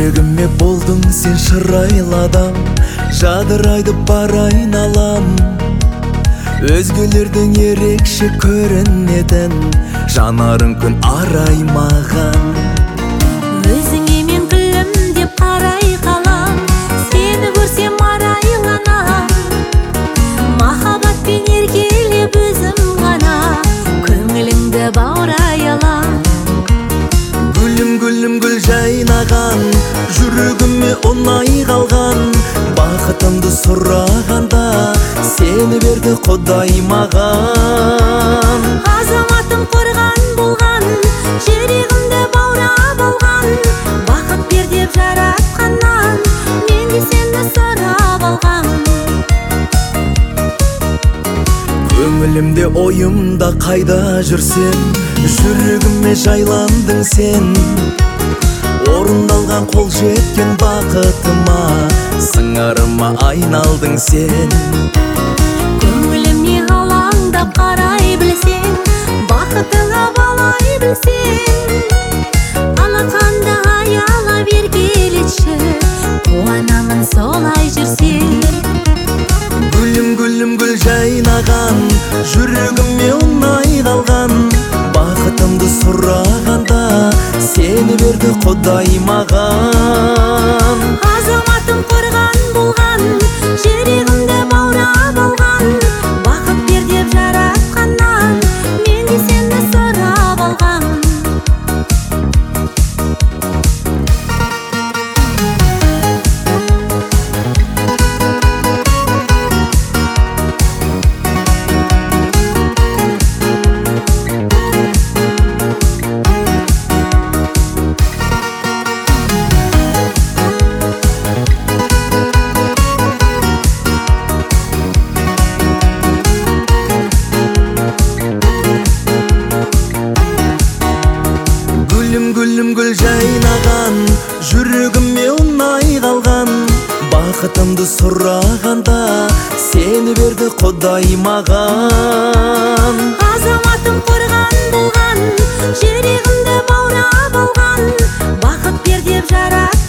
жүрегіме болдың сен шырайлы адам, жадырайды бар айналам. Өзгелердің ерекше көрінетін, жанарың күн арай маған. Өзіңе мен күлімдеп қарай қалам, сені көрсем арайланам. Махаббатпен еркелеп өзім ғана, көңіліңді баурай алам. Гүлім гүлім гүл жайнаған, жүрегіме ұнай қалған. Бақытымды сұрағанда, сені берді Құдай маған. Азаматым қорған болған, жүрегімді баурап алған. Бақыт бер деп жаратқаннан, мен де сені сұрап алғам. Көңілімде ойымда қайда жүрсен, жүрегіме жайландың сен. Орындалған қол жеткен бақытыма, сыңарыма айналдың сен. Көңіліме алаңдап қарай білсең, бақытыңа балай білсең. Алақанда аялап еркелетші, қуанамын солай жүрсең. Гүлім гүлім гүл жайнаған, жүрегіме ұнай қалған. Бақытымды сұрағанда, сені берді Құдай маған. Азаматым қорған болған, жүрегімді баурап алған. Бақыт бер деп жаратқаннан, мен де сені сұрап алғам. Гүлім гүл жайнаған, жүрегіме ұнай қалған. Бақытымды сұрағанда, сені берді Құдай маған. Азаматым қорған болған, жүрегімді баурап алған. Бақыт бер деп жарат